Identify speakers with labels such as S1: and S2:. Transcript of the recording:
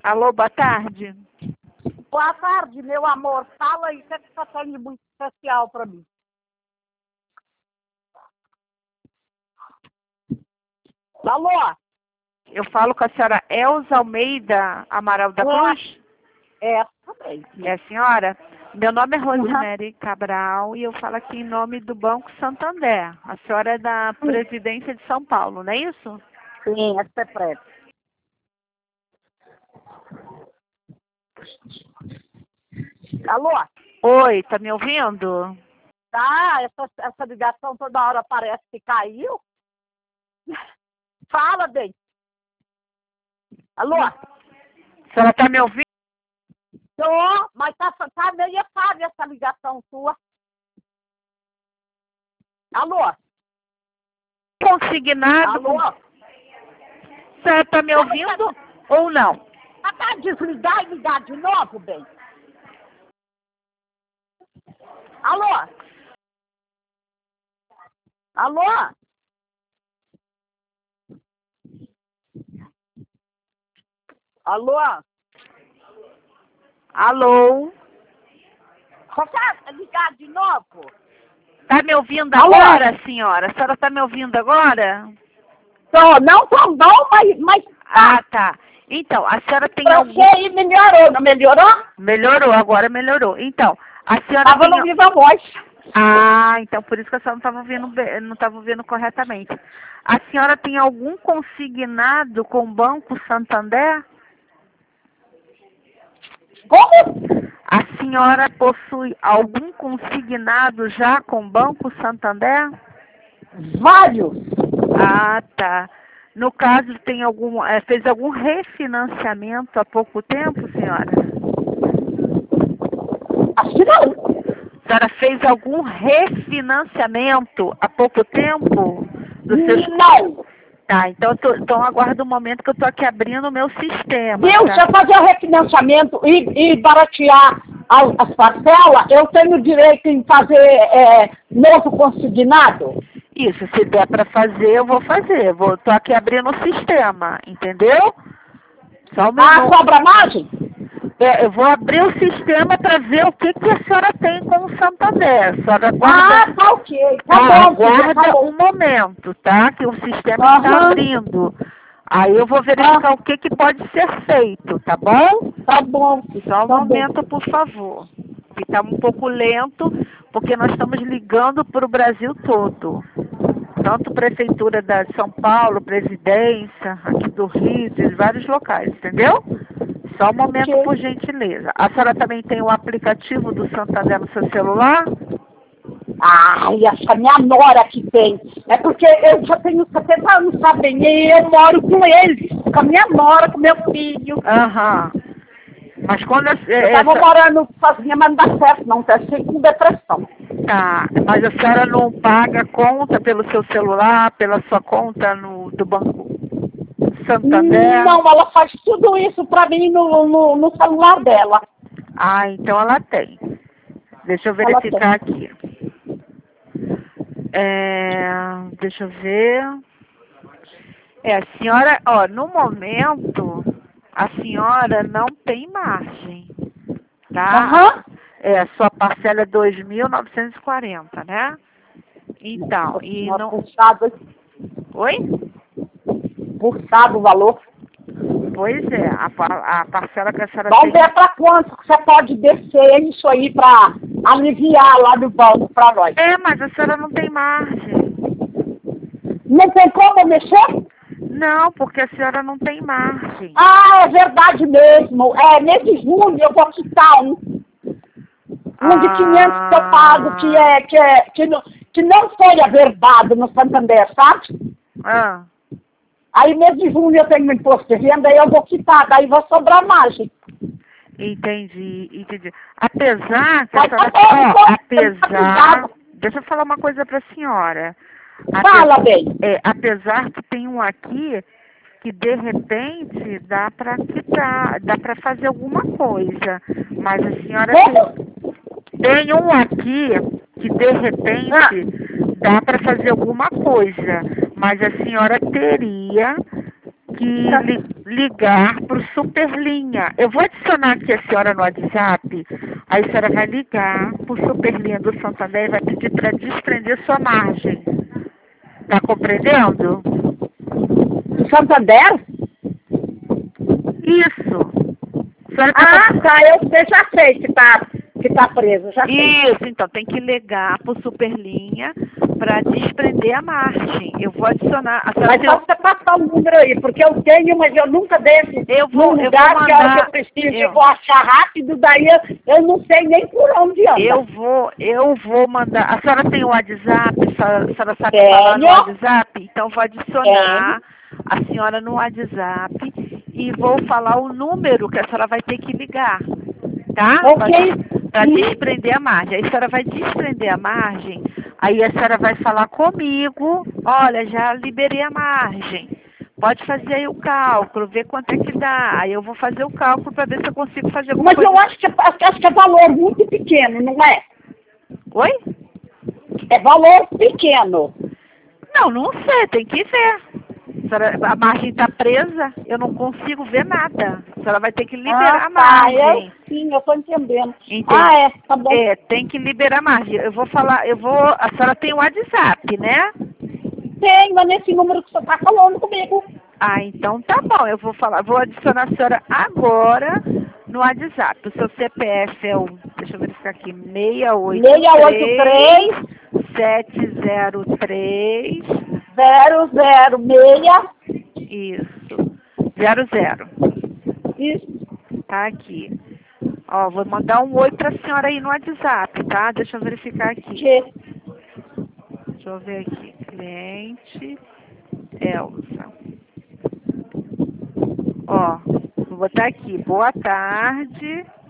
S1: Alô, boa tarde.
S2: Boa tarde, meu amor. Fala aí, o que você tem de muito especial para mim? Alô?
S1: Eu falo com a senhora Elza Almeida Amaral da Cruz?
S2: Também.
S1: É a senhora? Meu nome é Rosemary Cabral e eu falo aqui em nome do Banco Santander. A senhora é da Presidência de São Paulo, não é isso?
S2: Sim, essa é preta. Alô?
S1: Oi, tá me ouvindo?
S2: Tá, essa ligação toda hora parece que caiu. Fala, bem. Alô?
S1: A senhora tá me ouvindo?
S2: Tô, mas tá meio falha essa ligação sua. Alô?
S1: Consignado.
S2: Alô?
S1: A senhora tá me ouvindo ou não?
S2: Pra desligar e ligar de novo, bem. Alô? Alô? Alô?
S1: Alô?
S2: Você quer ligar de novo?
S1: Tá me ouvindo
S2: Alô?
S1: agora, senhora? A senhora tá me ouvindo agora?
S2: Tô, não tão bom, mas
S1: Ah, tá. Então, a senhora tem
S2: pra
S1: algum...
S2: você aí melhorou, não melhorou?
S1: Melhorou, agora melhorou. Então, a senhora
S2: Tava
S1: tem...
S2: no viva voz.
S1: Ah, então por isso que a senhora não estava ouvindo, não estava ouvindo corretamente. A senhora tem algum consignado com o Banco Santander?
S2: Como?
S1: A senhora possui algum consignado já com o Banco Santander?
S2: Vários.
S1: Ah, tá. No caso, tem algum, fez algum refinanciamento há pouco tempo, senhora?
S2: Acho que não.
S1: A senhora fez algum refinanciamento há pouco tempo dos seus...
S2: Não.
S1: Tá, então aguarda um momento que eu tô aqui abrindo o meu sistema,
S2: Viu? Se
S1: tá?
S2: eu fazer o refinanciamento e baratear as parcelas, eu tenho direito em fazer novo consignado?
S1: Isso, se der para fazer, eu vou fazer. Tô aqui abrindo o sistema, entendeu? Só um
S2: Ah,
S1: minuto.
S2: cobra margem?
S1: Eu vou abrir o sistema para ver o que a senhora tem com o Santander. A senhora aguarda,
S2: Ah, tá ok. Tá
S1: tá,
S2: bom, filha, tá
S1: aguarda
S2: bom.
S1: um momento, tá? Que o sistema está
S2: Aham.
S1: abrindo. Aí eu vou verificar o que pode ser feito, tá bom?
S2: Tá bom, filha,
S1: Só um
S2: tá bom.
S1: momento, por favor. Que está um pouco lento, porque nós estamos ligando para o Brasil todo. Tanto Prefeitura da São Paulo, Presidência, aqui do Rio, de vários locais, entendeu? Só um momento,
S2: Ok.
S1: por gentileza. A senhora também tem o aplicativo do Santander no seu celular?
S2: Ai, essa minha nora que tem. É porque eu já tenho 70 anos, sabe? E eu moro com eles, com a minha nora, com meu filho.
S1: Aham. Mas quando
S2: Eu tava morando sozinha, mas não dá certo, não. Eu fiquei com depressão.
S1: tá, mas a senhora não paga conta pelo seu celular, pela sua conta do Banco Santander?
S2: Não, ela faz tudo isso pra mim no celular dela.
S1: Ah, então ela tem. Deixa eu
S2: Ela
S1: verificar aqui. Deixa eu ver. A senhora, ó, no momento, a senhora não tem margem, tá?
S2: Aham.
S1: A sua parcela é 2.940, né? Então,
S2: Nossa
S1: e
S2: senhora,
S1: não... Oi?
S2: puxado o valor.
S1: Pois é, a parcela que a senhora
S2: Vamos
S1: tem...
S2: ver para quanto que você pode descer isso aí para aliviar lá do banco para nós.
S1: Mas a senhora não tem margem.
S2: Não tem como mexer?
S1: Não, porque a senhora não tem margem.
S2: Ah, é verdade mesmo. Mês de junho eu vou quitar um de 500 que eu pago, que não foi averbado no Santander, sabe?
S1: Ah,
S2: Aí mês de junho eu tenho um imposto de renda e eu vou quitar, daí vai sobrar margem.
S1: entendi. Apesar que a
S2: Mas
S1: senhora...
S2: tá bom,
S1: apesar... Deixa eu falar uma coisa para a senhora.
S2: Fala bem.
S1: Apesar que tem um aqui que de repente dá para quitar, dá para fazer alguma coisa. Mas a senhora tem um aqui que de repente dá para fazer alguma coisa. Mas a senhora teria que ligar para o Superlinha. Eu vou adicionar aqui a senhora no WhatsApp, aí a senhora vai ligar para o Superlinha do Santander e vai pedir para desprender sua margem. Tá compreendendo?
S2: Do Santander?
S1: Isso. A senhora
S2: Tá, eu já sei que tá preso, já sei.
S1: Isso, então tem que ligar para o Superlinha para desprender a margem. Eu vou adicionar. A senhora
S2: Mas só você passar o número aí, porque eu tenho, mas eu nunca deixo num lugar que eu preciso, eu vou achar rápido, daí eu não sei nem por onde anda.
S1: Eu vou mandar. A senhora tem o WhatsApp? A senhora sabe falar no WhatsApp? Então vou adicionar a senhora no WhatsApp e vou falar o número que a senhora vai ter que ligar, tá? Para desprender a margem. Aí a senhora vai desprender a margem, aí a senhora vai falar comigo, olha, já liberei a margem. Pode fazer aí o cálculo, ver quanto é que dá. Aí eu vou fazer o cálculo para ver se eu consigo fazer alguma coisa.
S2: Mas eu acho que é valor muito pequeno, não é?
S1: Oi?
S2: É valor pequeno.
S1: Não sei, tem que ver. A margem está presa, eu não consigo ver nada. A senhora vai ter que liberar a margem.
S2: Sim, eu estou entendendo.
S1: Entendi.
S2: Tá bom.
S1: Tem que liberar a margem. A senhora tem o WhatsApp, né?
S2: Tem, mas nesse número que você está falando comigo.
S1: Então tá bom, vou adicionar a senhora agora no WhatsApp. O seu CPF é deixa eu verificar aqui, 683 703
S2: 006.
S1: Isso. 00.
S2: Isso.
S1: Tá aqui. Ó, vou mandar um oi pra senhora aí no WhatsApp, tá? Deixa eu verificar aqui. Deixa eu ver aqui. Cliente Elza. Ó, vou botar aqui. Boa tarde.